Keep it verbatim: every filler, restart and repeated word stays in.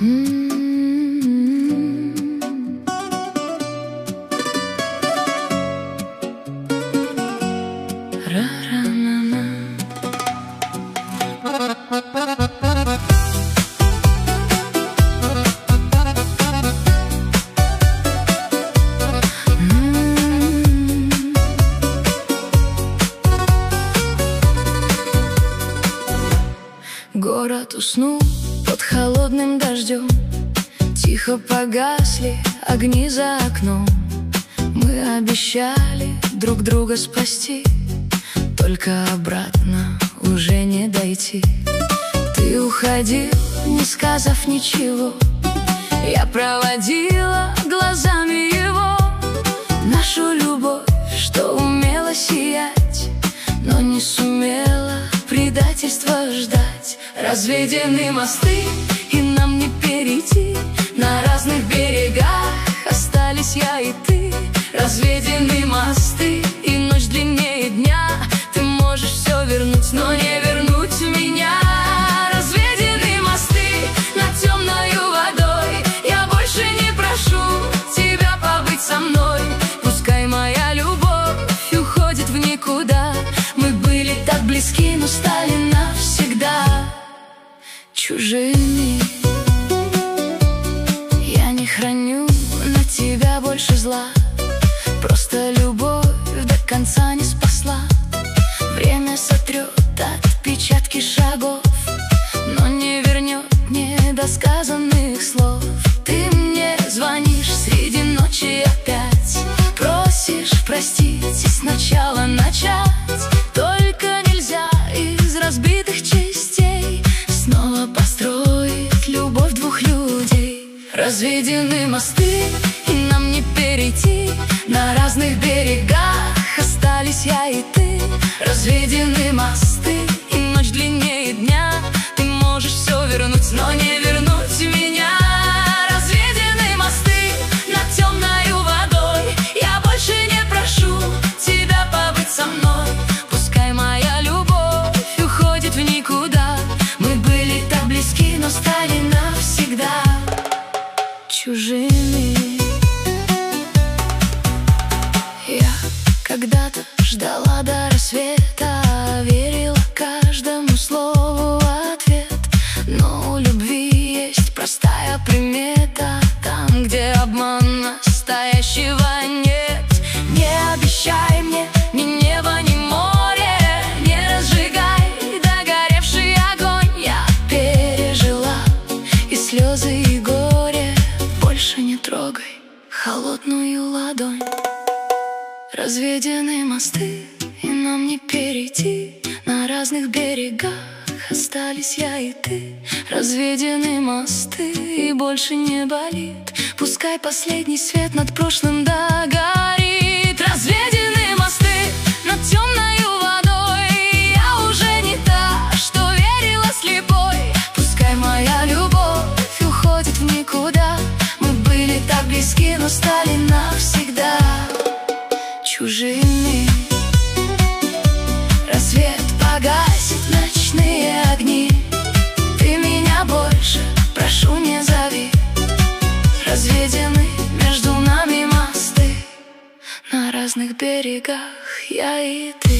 Город уснул под холодным дождем, тихо погасли огни за окном. Мы обещали друг друга спасти, только обратно уже не дойти. Ты уходил, не сказав ничего, я проводила глазами его. Нашу любовь, что умела сиять, но не сумела предательства ждать. Разведены мосты, и нам не перейти. На разных берегах остались я и ты. Разведены мосты, и ночь длиннее дня. Ты можешь все вернуть, но не вернуть меня. Разведены мосты над темною водой. Я больше не прошу тебя побыть со мной. Пускай моя любовь уходит в никуда. Мы были так близки, но стали навсегда чужими. Я не храню на тебя больше зла, просто любовь до конца не спасла. Время сотрет отпечатки шагов, но не вернет недосказанных слов. Ты мне звонишь среди ночи опять, просишь простить и сначала начать. Только нельзя из разбитых частей снова построить любовь двух людей. Разведены мосты, и нам не перейти. На разных берегах остались я и ты. Разведены мосты, и ночь длиннее дня. Ты можешь все вернуть, но не вернуть меня. Разведены мосты над темною водой. Я больше не прошу тебя побыть со мной. Пускай моя любовь уходит в никуда. Мы были так близки, но стали навсегда чужими. Я когда-то ждала до рассвета, верила каждому слову в ответ. Но у любви есть простая примета: там, где обман, настоящего нет. Не обещай мне ни неба, ни море, не разжигай догоревший огонь. Я пережила и слезы, и горе. Больше не трогай холодную ладонь. Разведены мосты, и нам не перейти. На разных берегах остались я и ты. Разведены мосты, и больше не болит. Пускай последний свет над прошлым догорит. Разведены мосты над темною водой. Я уже не та, что верила слепой. Пускай моя любовь уходит в никуда. Мы были так близки, но стали навсегда чужими. Рассвет погасит ночные огни. Ты меня больше, прошу, не зови. Разведены между нами мосты. На разных берегах я и ты.